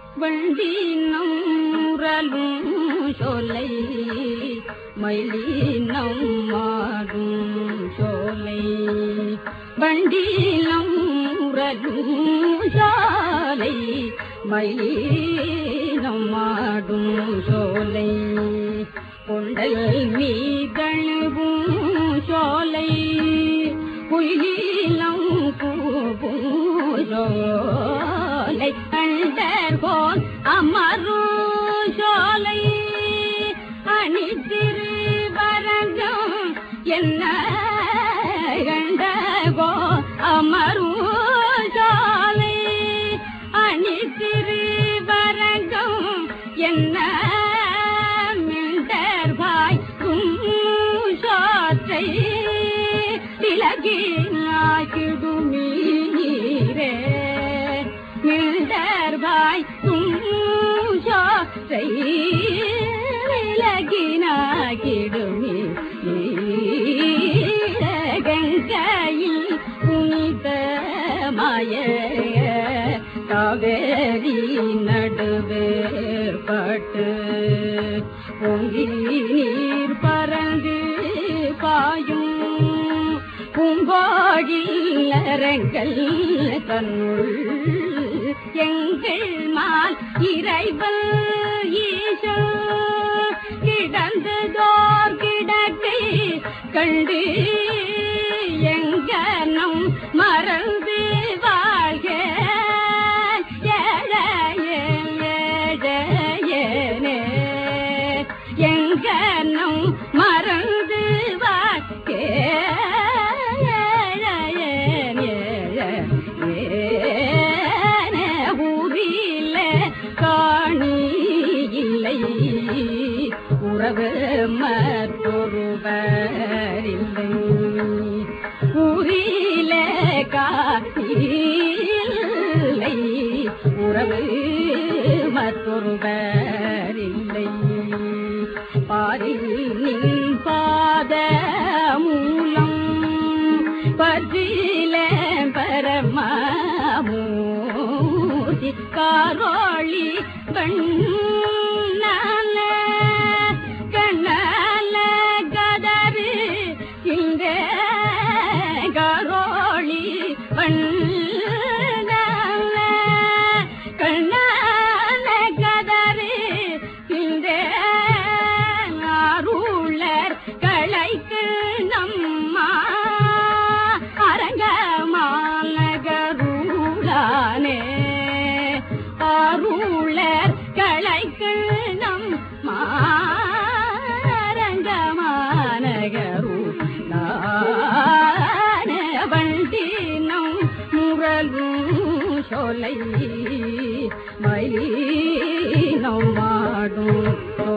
வண்டினம் முரலும் சோலை மயிலினம் மாடும் சோலை வண்டினம் முரலும் சாலை மயிலினம் மாடும் சோலை கொண்டல் மீதழுவும் சோலை குயிலம் கூவும் சோலை கண்டர்கோன் அமரும் சோலை அணிதிருவரங்கம் என்ன கண்டகோ அமரும் சோலை அணிதிருவரங்கம் என்ன மிண்டர்பாய் சோற்றை திலகினாகிடுமீரே மிண்டர்பாய் சோற்றை விலகினாகிடுமீரே கங்கையில் புனிதமாய காவேரி நடுவே பட்டு பொங்கி நீர் பறந்து பாயும் பூங்கோழில் அரங்கள் தன்னுள் எங்கள் மால் இறைவன் ஈசோ கிடந்ததோர் கிடக்கை கண்டு எங்கனம் மறந்து வாழ்க எங்கனம் மறந்து வாழ்க ஊரில காணி இல்லை உறவு மற்றொருவரில்லை ஊரில காணி இல்லை உறவு மற்றொருவரில்லை பாரின் பாத மூலம் பற்றில பரமூர்த்தி காரோளி கண்ணால கண்ணால கதறு இந்த காரோளி கண்ணால கண்ணால கதறு இந்த அருளர் களைக்கு நம்மா அரங்கமாலகருளானே அருளர் களைக்கு நம் அரங்கமானகருளானே வண்டினம் முரலும் சோலை மயிலினம் மாடும்